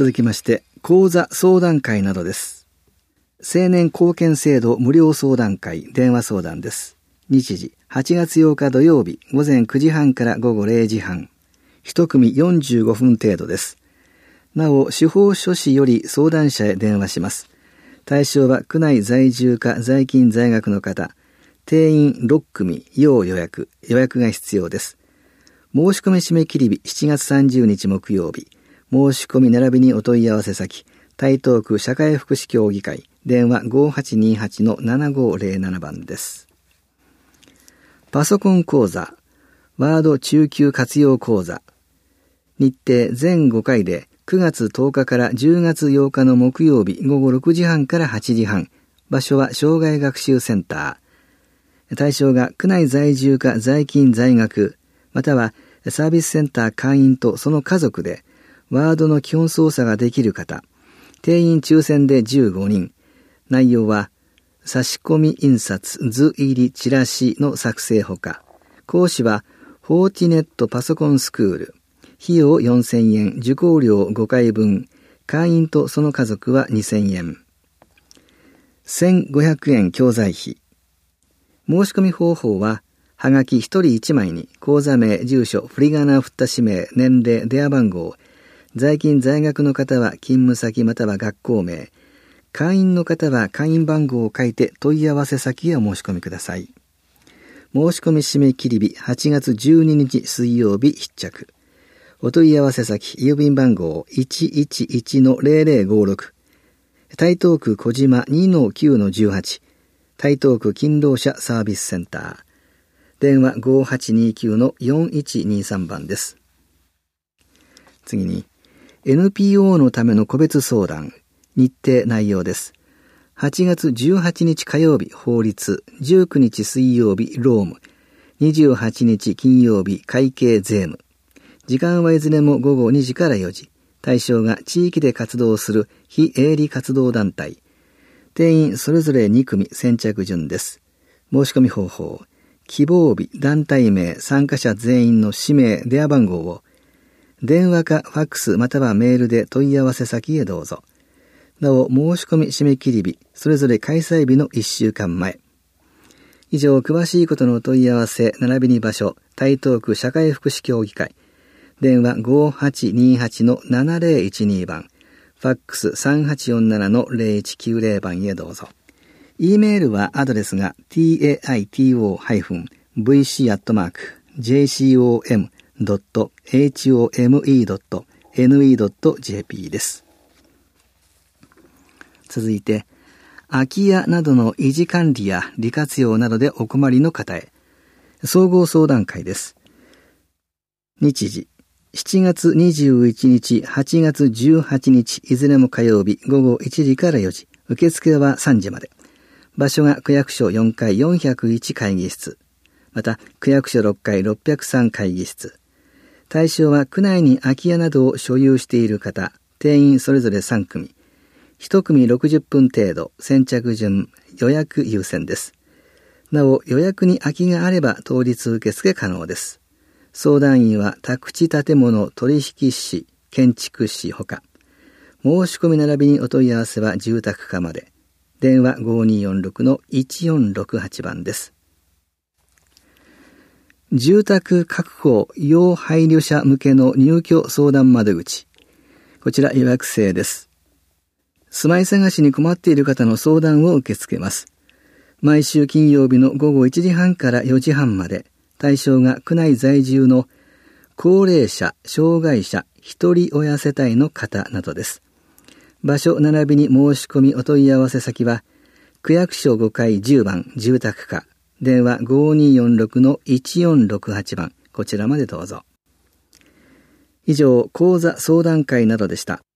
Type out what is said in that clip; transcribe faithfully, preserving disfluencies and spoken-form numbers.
続きまして、講座相談会などです。青年貢献制度無料相談会電話相談です。日時はちがつようか土曜日午前くじはんから午後れいじはん。一組よんじゅうごふん程度です。なお、司法書士より相談者へ電話します。対象は区内在住か在勤在学の方。定員ろっくみ、要予約。予約が必要です。申し込み締め切り日しちがつさんじゅうにち木曜日。申し込み並びにお問い合わせ先。台東区社会福祉協議会。電話 ごーはちにーはちのななごーぜろなな 番です。パソコン講座。ワード中級活用講座。日程全ごかいでくがつとおかからじゅうがつようかの木曜日午後ろくじはんからはちじはん。場所は障害学習センター。対象が区内在住か在勤在学、またはサービスセンター会員とその家族でワードの基本操作ができる方。定員抽選でじゅうごにん。内容は差し込み印刷図入りチラシの作成ほか。講師はフォーティネットパソコンスクール。費用よんせんえん、受講料ごかいぶん、会員とその家族はにせんえん。せんごひゃくえん教材費。申し込み方法は、はがきひとりいちまいに、口座名、住所、振り仮名を振った氏名、年齢、電話番号、在勤在学の方は勤務先または学校名、会員の方は会員番号を書いて問い合わせ先へお申し込みください。申し込み締め切り日はちがつじゅうににち水曜日必着。お問い合わせ先、郵便番号 いちいちいちのぜろぜろごろく。台東区小島 にのきゅうのじゅうはち。台東区勤労者サービスセンター。電話 ごーはちにーきゅうのよんいちにーさん 番です。次に、エヌピーオー のための個別相談。日程内容です。はちがつじゅうはちにち火曜日法律、じゅうくにち水曜日労務、にじゅうはちにち金曜日会計税務。時間はいずれもごごにじからよじ。対象が地域で活動する非営利活動団体。定員それぞれにくみ先着順です。申し込み方法。希望日、団体名、参加者全員の氏名、電話番号を電話かファックスまたはメールで問い合わせ先へどうぞ。なお、申し込み締め切り日、それぞれ開催日のいっしゅうかんまえ。以上、詳しいことのお問い合わせ、並びに場所、台東区社会福祉協議会。電話 ごーはちにーはちのななぜろいちに 番、ファックスさんはちよんななのぜろいちきゅうぜろ番へどうぞ。E メールはアドレスが ティーエーアイティーオー ブイシー アットマーク ジェイシーオーエム ドット エイチオーエムイー ドット エヌイー ドット ジェーピー です。続いて、空き家などの維持管理や利活用などでお困りの方へ、総合相談会です。日時、しちがつにじゅういちにち、はちがつじゅうはちにち、いずれも火曜日、ごごいちじからよじ。受付はさんじまで。場所が区役所よんかいよんひゃくいち会議室。また、区役所ろっかいろっぴゃくさん会議室。対象は区内に空き家などを所有している方、定員それぞれさんくみ。いち組ろくじゅっぷん程度、先着順、予約優先です。なお、予約に空きがあれば当日受付可能です。相談員は宅地建物取引士、建築士ほか。申し込み並びにお問い合わせは住宅課まで。電話 ごーにーよんろくのいちよんろくはち 番です。住宅確保要配慮者向けの入居相談窓口。こちら予約制です。住まい探しに困っている方の相談を受け付けます。毎週金曜日のごごいちじはんからよじはんまで。対象が区内在住の高齢者、障害者、一人親世帯の方などです。場所並びに申し込みお問い合わせ先は、区役所ごかいじゅうばん住宅課、電話 ごーにーよんろくのいちよんろくはち 番、こちらまでどうぞ。以上、講座相談会などでした。